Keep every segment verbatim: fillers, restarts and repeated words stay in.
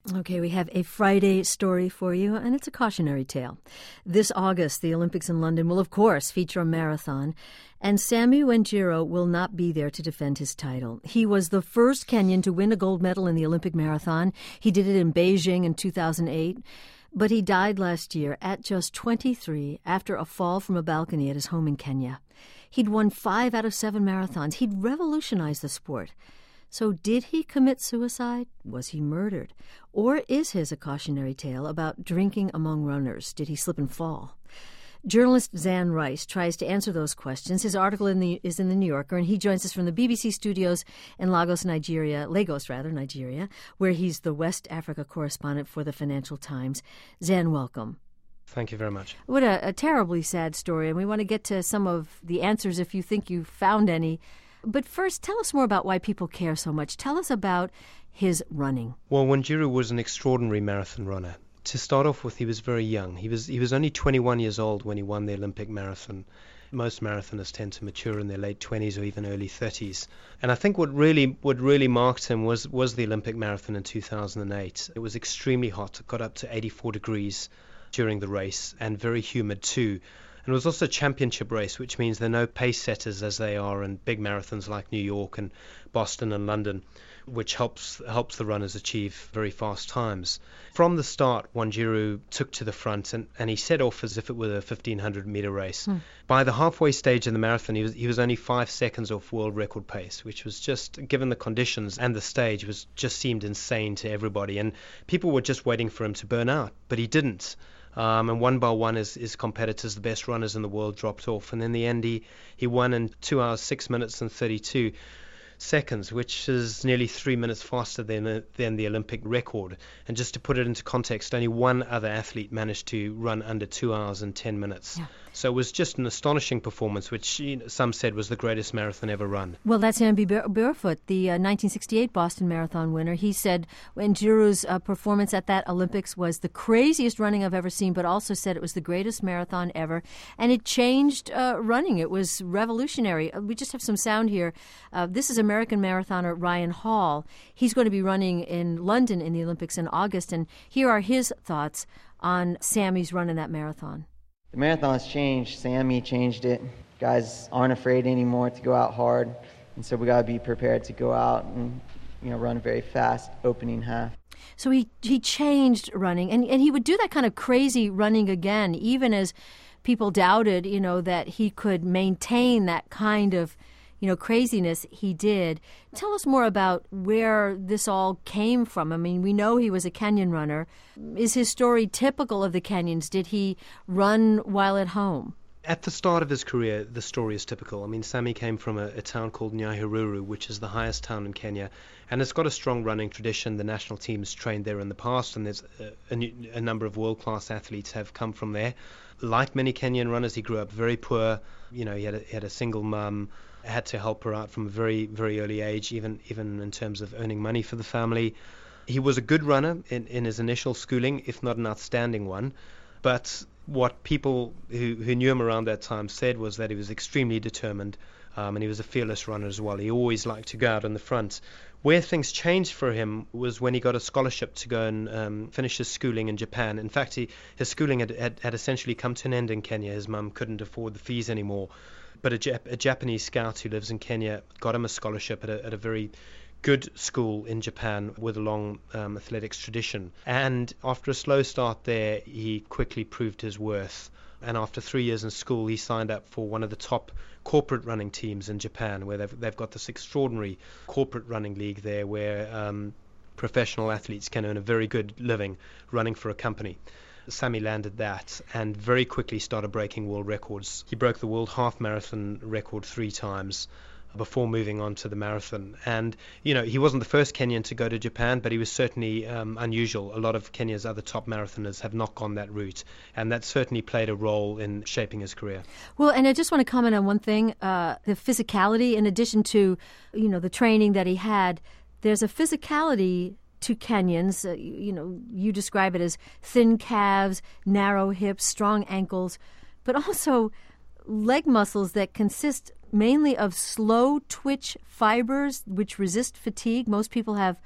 Okay, we have a Friday story for you, and it's a cautionary tale. This August, the Olympics in London will, of course, feature a marathon, and Sammy Wanjiru will not be there to defend his title. He was the first Kenyan to win a gold medal in the Olympic marathon. He did it in Beijing in two thousand eight, but he died last year at just twenty-three after a fall from a balcony at his home in Kenya. He'd won five out of seven marathons. He'd revolutionized the sport. So did he commit suicide? Was he murdered? Or is his a cautionary tale about drinking among runners? Did he slip and fall? Journalist Zan Rice tries to answer those questions. His article in the, is in the New Yorker, and he joins us from the B B C studios in Lagos, Nigeria, Lagos rather, Nigeria, where he's the West Africa correspondent for the Financial Times. Zan, welcome. Thank you very much. What a, a terribly sad story, and we want to get to some of the answers if you think you found any. But first, tell us more about why people care so much. Tell us about his running. Well, Wanjiru was an extraordinary marathon runner. To start off with, he was very young. He was he was only twenty-one years old when he won the Olympic marathon. Most marathoners tend to mature in their late twenties or even early thirties. And I think what really what really marked him was, was the Olympic marathon in two thousand eight. It was extremely hot. It got up to eighty-four degrees during the race, and very humid too. And it was also a championship race, which means there are no pace setters as they are in big marathons like New York and Boston and London, which helps helps the runners achieve very fast times. From the start, Wanjiru took to the front, and, and he set off as if it were a fifteen hundred meter race. Hmm. By the halfway stage of the marathon, he was he was only five seconds off world record pace, which was just, given the conditions and the stage, was just seemed insane to everybody. And people were just waiting for him to burn out, but he didn't. Um, and one by one, his, his competitors, the best runners in the world, dropped off. And in the end, he, he won in two hours, six minutes and thirty-two seconds, which is nearly three minutes faster than, than the Olympic record. And just to put it into context, only one other athlete managed to run under two hours and ten minutes. Yeah. So it was just an astonishing performance, which you know, some said was the greatest marathon ever run. Well, that's Amby Barefoot, the uh, nineteen sixty-eight Boston Marathon winner. He said Wanjiru's uh, performance at that Olympics was the craziest running I've ever seen, but also said it was the greatest marathon ever. And it changed uh, running. It was revolutionary. Uh, we just have some sound here. Uh, this is American marathoner Ryan Hall. He's going to be running in London in the Olympics in August. And here are his thoughts on Sammy's run in that marathon. The marathon's changed. Sammy changed it. Guys aren't afraid anymore to go out hard, and so we got to be prepared to go out and, you know, run very fast opening half. So he he changed running, and, and he would do that kind of crazy running again, even as people doubted, you know, that he could maintain that kind of, you know, craziness. He did. Tell us more about where this all came from. I mean, we know he was a Kenyan runner. Is his story typical of the Kenyans? Did he run while at home? At the start of his career, the story is typical. I mean, Sammy came from a, a town called Nyahururu, which is the highest town in Kenya, and it's got a strong running tradition. The national team's trained there in the past, and there's a, a, a number of world-class athletes have come from there. Like many Kenyan runners, he grew up very poor. You know, he had a, he had a single mum, had to help her out from a very, very early age, even even in terms of earning money for the family. He was a good runner in, in his initial schooling, if not an outstanding one. But what people who, who knew him around that time said was that he was extremely determined, um, and he was a fearless runner as well. He always liked to go out in the front. Where things changed for him was when he got a scholarship to go and um, finish his schooling in Japan. In fact, he, his schooling had, had, had essentially come to an end in Kenya. His mum couldn't afford the fees anymore. But a, Jap- a Japanese scout who lives in Kenya got him a scholarship at a, at a very good school in Japan with a long um, athletics tradition. And after a slow start there, he quickly proved his worth. And after three years in school, he signed up for one of the top corporate running teams in Japan, where they've, they've got this extraordinary corporate running league there where um, professional athletes can earn a very good living running for a company. Sammy landed that and very quickly started breaking world records. He broke the world half marathon record three times before moving on to the marathon. And, you know, he wasn't the first Kenyan to go to Japan, but he was certainly um, unusual. A lot of Kenya's other top marathoners have not gone that route, and that certainly played a role in shaping his career. Well, and I just want to comment on one thing, uh, the physicality, in addition to, you know, the training that he had, there's a physicality to Kenyans. Uh, you, you know, you describe it as thin calves, narrow hips, strong ankles, but also leg muscles that consist mainly of slow twitch fibers which resist fatigue. Most people have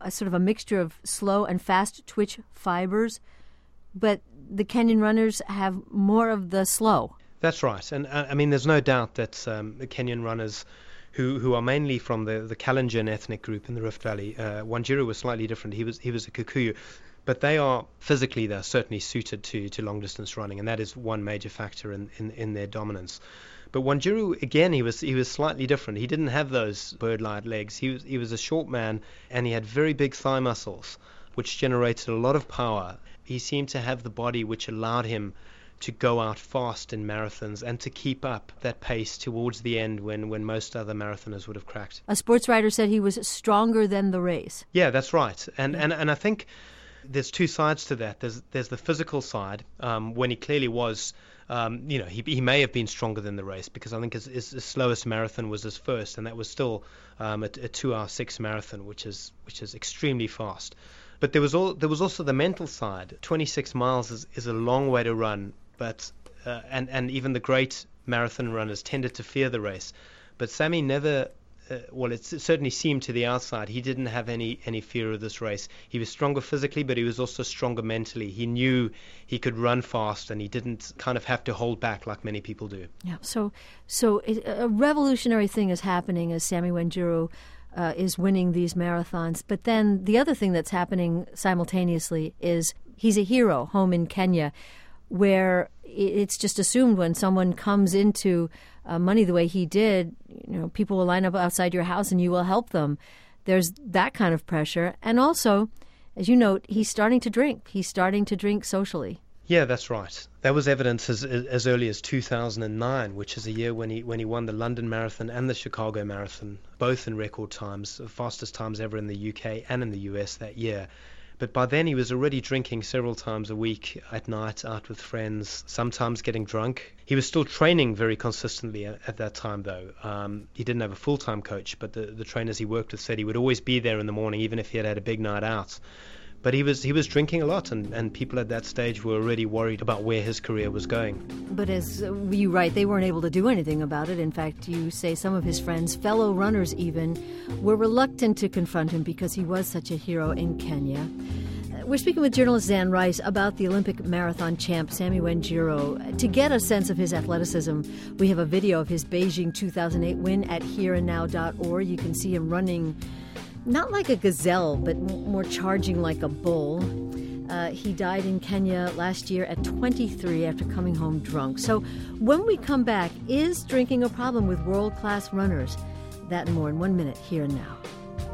a sort of a mixture of slow and fast twitch fibers, but the Kenyan runners have more of the slow. That's right. And uh, I mean, there's no doubt that um, the Kenyan runners who who are mainly from the, the Kalenjin ethnic group in the Rift Valley, uh, Wanjiru was slightly different. He was he was a Kikuyu. But they are physically, they're certainly suited to, to long-distance running, and that is one major factor in, in, in their dominance. But Wanjiru, again, he was he was slightly different. He didn't have those bird-like legs. He was he was a short man, and he had very big thigh muscles, which generated a lot of power. He seemed to have the body which allowed him to go out fast in marathons and to keep up that pace towards the end when, when most other marathoners would have cracked. A sports writer said he was stronger than the race. Yeah, that's right. And yeah. and, and I think there's two sides to that. There's there's the physical side, um, when he clearly was, um, you know, he he may have been stronger than the race, because I think his, his, his slowest marathon was his first, and that was still um, a, a two-hour six marathon, which is which is extremely fast. But there was all there was also the mental side. twenty-six miles is, is a long way to run, but uh, and and even the great marathon runners tended to fear the race. But Sammy never. Uh, well, it certainly seemed to the outside he didn't have any, any fear of this race. He was stronger physically, but he was also stronger mentally. He knew he could run fast, and he didn't kind of have to hold back like many people do. Yeah. So, so it, a revolutionary thing is happening as Sammy Wanjiru uh, is winning these marathons. But then the other thing that's happening simultaneously is he's a hero home in Kenya, where it's just assumed when someone comes into uh, money the way he did, you know, people will line up outside your house and you will help them. There's that kind of pressure. And also, as you note, he's starting to drink. He's starting to drink socially. Yeah, that's right. That was evidence as as early as two thousand nine, which is a year when he when he won the London Marathon and the Chicago Marathon, both in record times, the fastest times ever in the U K and in the U S that year. But by then he was already drinking several times a week at night, out with friends, sometimes getting drunk. He was still training very consistently at, at that time, though. Um, he didn't have a full-time coach, but the, the trainers he worked with said he would always be there in the morning, even if he had had a big night out. But he was he was drinking a lot, and, and people at that stage were already worried about where his career was going. But as you write, they weren't able to do anything about it. In fact, you say some of his friends, fellow runners even, were reluctant to confront him because he was such a hero in Kenya. We're speaking with journalist Zan Rice about the Olympic marathon champ Sammy Wanjiru. To get a sense of his athleticism, we have a video of his Beijing two thousand eight win at here and now dot org. You can see him running not like a gazelle, but more charging like a bull. Uh, he died in Kenya last year at twenty-three after coming home drunk. So when we come back, is drinking a problem with world-class runners? That and more in one minute, here and now.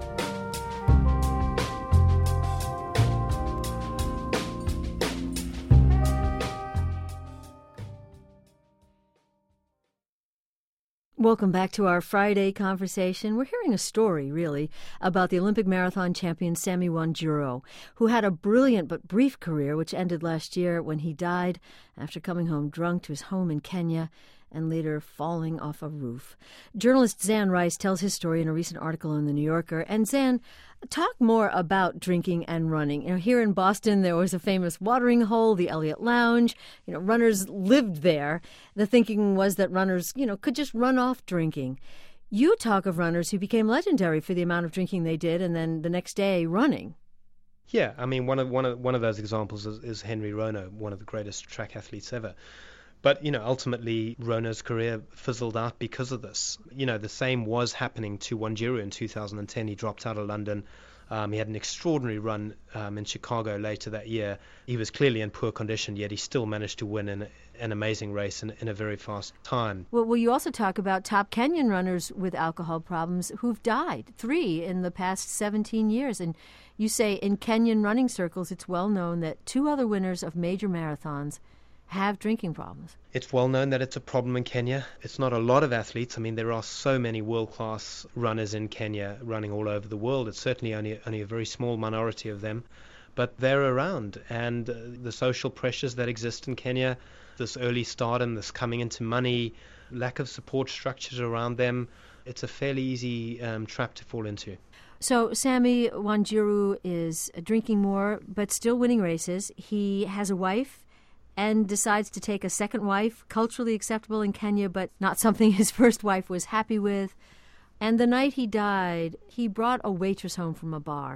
Welcome back to our Friday conversation. We're hearing a story, really, about the Olympic marathon champion Sammy Wanjiru, who had a brilliant but brief career, which ended last year when he died after coming home drunk to his home in Kenya and later falling off a roof. Journalist Zan Rice tells his story in a recent article in The New Yorker. And Zan, talk more about drinking and running. You know, here in Boston, there was a famous watering hole, the Elliott Lounge. You know, runners lived there. The thinking was that runners, you know, could just run off drinking. You talk of runners who became legendary for the amount of drinking they did and then the next day running. Yeah, I mean, one of one of one of those examples is, is Henry Rono, one of the greatest track athletes ever. But, you know, ultimately, Rono's career fizzled out because of this. You know, the same was happening to Wanjiru in two thousand ten. He dropped out of London. Um, he had an extraordinary run um, in Chicago later that year. He was clearly in poor condition, yet he still managed to win in an amazing race in, in a very fast time. Well, well, you also talk about top Kenyan runners with alcohol problems who've died, three in the past seventeen years. And you say in Kenyan running circles, it's well known that two other winners of major marathons have drinking problems. It's well known that it's a problem in Kenya. It's not a lot of athletes. I mean, there are so many world-class runners in Kenya running all over the world. It's certainly only only a very small minority of them, but they're around. And uh, the social pressures that exist in Kenya, this early stardom, this coming into money, lack of support structures around them, it's a fairly easy um, trap to fall into. So Sammy Wanjiru is drinking more, but still winning races. He has a wife and decides to take a second wife, culturally acceptable in Kenya, but not something his first wife was happy with. And the night he died, he brought a waitress home from a bar.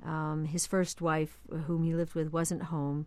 Um, his first wife, whom he lived with, wasn't home.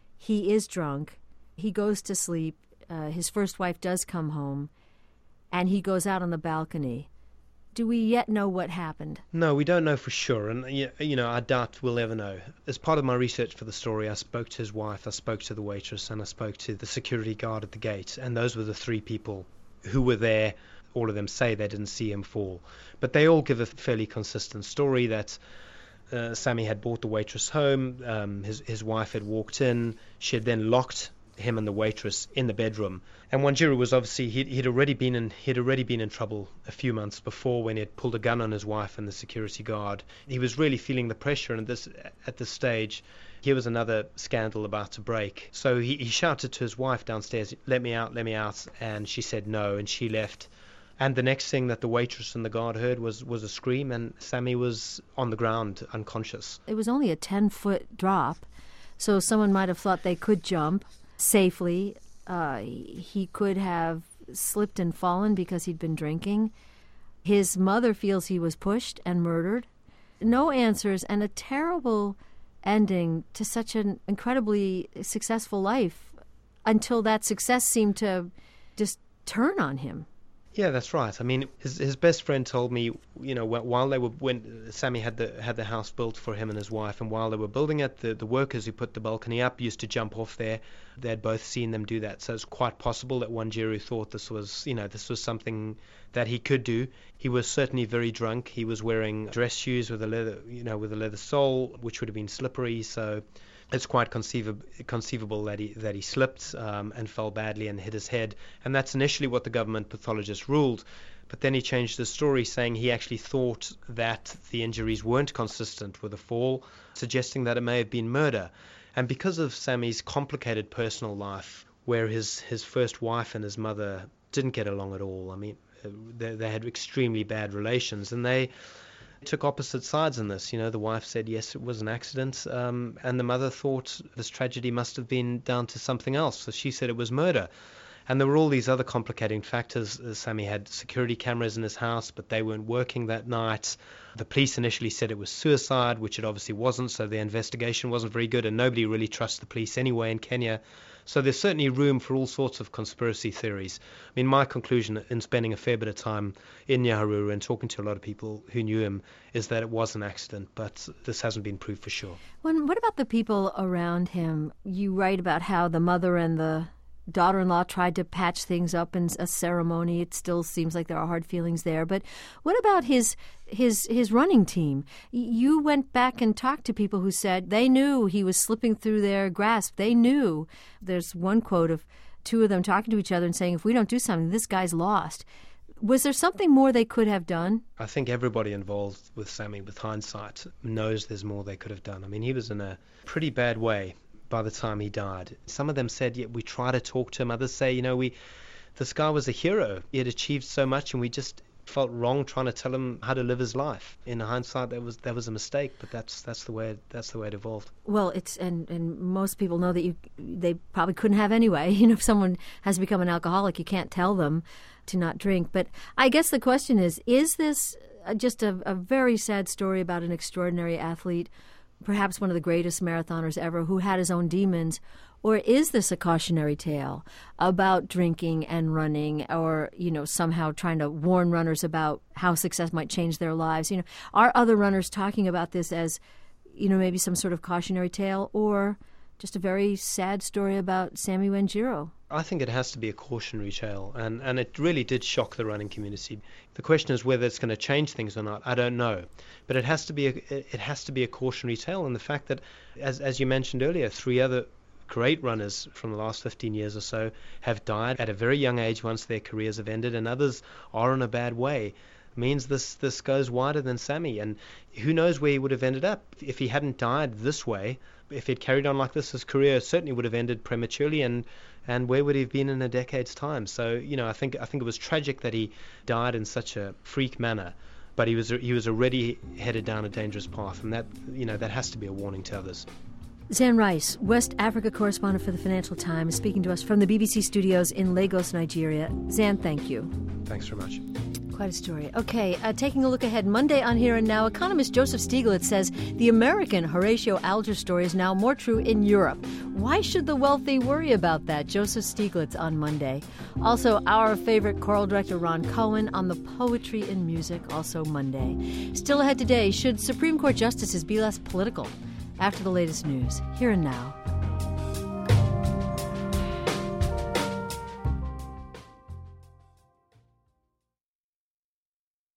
He is drunk. He goes to sleep. Uh, his first wife does come home, and he goes out on the balcony. Do we yet know what happened? No, we don't know for sure, and you know, I doubt we'll ever know. As part of my research for the story, I spoke to his wife, I spoke to the waitress, and I spoke to the security guard at the gate, and those were the three people who were there. All of them say they didn't see him fall, but they all give a fairly consistent story that uh, Sammy had brought the waitress home, um, his, his wife had walked in, she had then locked him and the waitress in the bedroom. And Wanjiru was obviously, he'd, he'd already been in he'd already been in trouble a few months before when he had pulled a gun on his wife and the security guard. He was really feeling the pressure, and this at this stage here was another scandal about to break. So he, he shouted to his wife downstairs, "Let me out, let me out," and she said no, and she left. And the next thing that the waitress and the guard heard was, was a scream, and Sammy was on the ground, unconscious. It was only a ten-foot drop, so someone might have thought they could jump safely. Uh, he could have slipped and fallen because he'd been drinking. His mother feels he was pushed and murdered. No answers, and a terrible ending to such an incredibly successful life until that success seemed to just turn on him. Yeah, that's right. I mean, his his best friend told me, you know, while they were when Sammy had the had the house built for him and his wife, and while they were building it, the the workers who put the balcony up used to jump off there. They had both seen them do that, so it's quite possible that Wanjiru thought this was, you know, this was something that he could do. He was certainly very drunk. He was wearing dress shoes with a leather, you know, with a leather sole, which would have been slippery. So it's quite conceivable, conceivable that he that he slipped um, and fell badly and hit his head, and that's initially what the government pathologist ruled. But then he changed his story, saying he actually thought that the injuries weren't consistent with a fall, suggesting that it may have been murder. And because of Sammy's complicated personal life, where his his first wife and his mother didn't get along at all, I mean, they, they had extremely bad relations, and they took opposite sides in this. You know, the wife said, yes, it was an accident, um, and the mother thought this tragedy must have been down to something else. So she said it was murder. And there were all these other complicating factors. Sammy had security cameras in his house, but they weren't working that night. The police initially said it was suicide, which it obviously wasn't, so the investigation wasn't very good, and nobody really trusts the police anyway in Kenya. So there's certainly room for all sorts of conspiracy theories. I mean, my conclusion in spending a fair bit of time in Nyahururu and talking to a lot of people who knew him is that it was an accident, but this hasn't been proved for sure. Well, what about the people around him? You write about how the mother and the daughter-in-law tried to patch things up in a ceremony. It still seems like there are hard feelings there. But what about his his his running team? You went back and talked to people who said they knew he was slipping through their grasp. They knew. There's one quote of two of them talking to each other and saying, if we don't do something, this guy's lost. Was there something more they could have done? I think everybody involved with Sammy, with hindsight, knows there's more they could have done. I mean, he was in a pretty bad way by the time he died. Some of them said, yeah, we try to talk to him. Others say, you know, we, this guy was a hero. He had achieved so much, and we just felt wrong trying to tell him how to live his life. In hindsight, that was that was a mistake, but that's that's the way it, that's the way it evolved. Well, it's and, and most people know that you they probably couldn't have anyway. You know, if someone has become an alcoholic, you can't tell them to not drink. But I guess the question is: is this just a, a very sad story about an extraordinary athlete, perhaps one of the greatest marathoners ever, who had his own demons? Or is this a cautionary tale about drinking and running, or, you know, somehow trying to warn runners about how success might change their lives? You know, are other runners talking about this as, you know, maybe some sort of cautionary tale, or just a very sad story about Sammy Wanjiru? I think it has to be a cautionary tale, and, and it really did shock the running community. The question is whether it's going to change things or not. I don't know, but it has to be a, it has to be a cautionary tale, and the fact that, as as you mentioned earlier, three other great runners from the last fifteen years or so have died at a very young age once their careers have ended, and others are in a bad way, means this this goes wider than Sammy, and who knows where he would have ended up if he hadn't died this way. If he'd carried on like this, his career certainly would have ended prematurely, and and where would he have been in a decade's time? So, you know, I think I think it was tragic that he died in such a freak manner, but he was he was already headed down a dangerous path, and that, you know, that has to be a warning to others. Zan Rice, West Africa correspondent for the Financial Times, speaking to us from the B B C studios in Lagos, Nigeria. Zan, thank you. Thanks very much. Quite a story. Okay, uh, taking a look ahead. Monday on Here and Now, economist Joseph Stiglitz says the American Horatio Alger story is now more true in Europe. Why should the wealthy worry about that? Joseph Stiglitz on Monday. Also, our favorite choral director Ron Cohen on the poetry in music, also Monday. Still ahead today, should Supreme Court justices be less political? After the latest news, Here and Now.